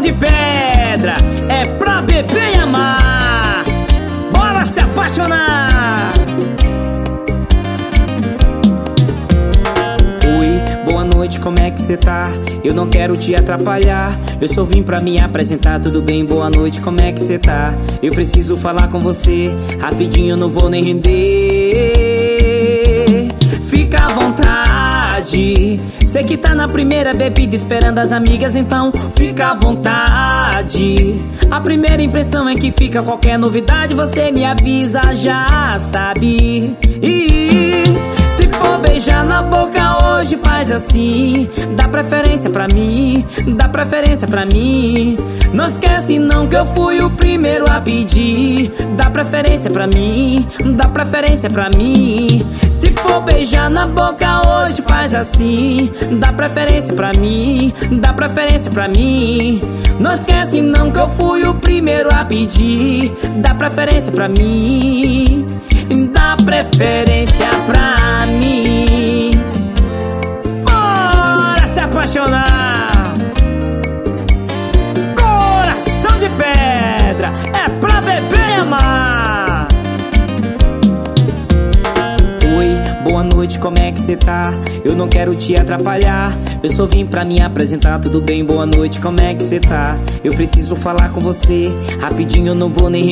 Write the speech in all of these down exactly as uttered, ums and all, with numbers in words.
de pedra é pra beber e amar. Bora se apaixonar. Oi, boa noite, como é que cê tá? Eu não quero te atrapalhar, eu só vim pra me apresentar. Tudo bem, boa noite, como é que cê tá? Eu preciso falar com você, rapidinho, eu não vou nem render. Fica à vontade, cê que tá na primeira bebida esperando as amigas, então fica à vontade. A primeira impressão é que fica, qualquer novidade você me avisa, já sabe. E se for beijar na boca hoje faz assim, dá preferência pra mim, dá preferência pra mim. Não esquece não que eu fui o primeiro a pedir, dá preferência pra mim, dá preferência pra mim. Se for beijar na boca hoje faz assim, dá preferência pra mim, dá preferência pra mim. Não esquece não que eu fui o primeiro a pedir, dá preferência pra mim, dá preferência pra mim. Bora se apaixonar. Coração de pedra é pra beber e amar. Oi, boa noite, como é que cê tá? Eu não quero te atrapalhar, eu só vim pra me apresentar. Tudo bem, boa noite, como é que cê tá? Eu preciso falar com você, rapidinho, eu não vou nem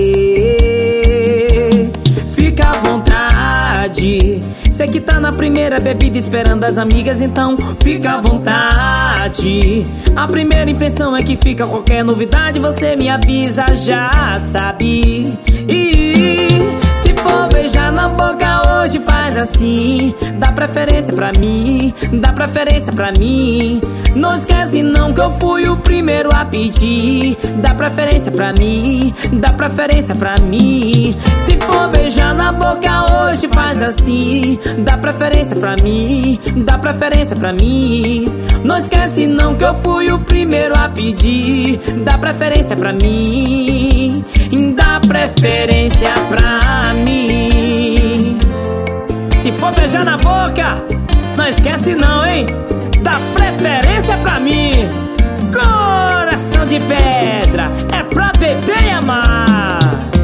render. Fica à vontade, cê que tá na primeira bebida esperando as amigas, então fica à vontade. A primeira impressão é que fica, qualquer novidade você me avisa, já sabe. E se for beijar na boca hoje faz assim, dá preferência pra mim, dá preferência pra mim. Não esquece não que eu fui o primeiro a pedir, dá preferência pra mim, dá preferência pra mim. Se for beijar na boca hoje faz assim, dá preferência pra mim, dá preferência pra mim. Não esquece não que eu fui o primeiro a pedir, dá preferência pra mim, dá preferência pra mim. Se for beijar na boca, não esquece não, hein? Dá preferência pra mim. Coração de pedra é pra beber e amar.